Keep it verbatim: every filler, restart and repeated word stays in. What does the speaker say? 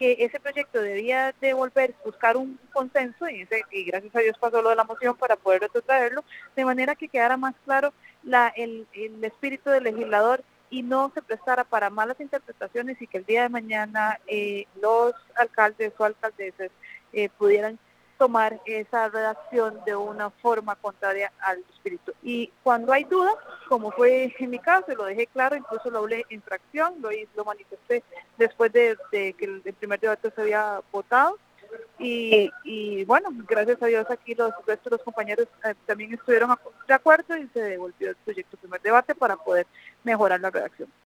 que ese proyecto debía de volver a buscar un consenso y, ese, y gracias a Dios pasó lo de la moción para poder retrotraerlo, de manera que quedara más claro la, el, el espíritu del legislador y no se prestara para malas interpretaciones y que el día de mañana eh, los alcaldes o alcaldesas eh, pudieran tomar esa redacción de una forma contraria al espíritu. Y cuando hay dudas, como fue en mi caso, lo dejé claro, incluso lo hablé en fracción, lo, lo manifesté después de, de que el, el primer debate se había votado, y, y bueno, gracias a Dios aquí los restos de los compañeros eh, también estuvieron de acuerdo y se devolvió el proyecto primer debate para poder mejorar la redacción.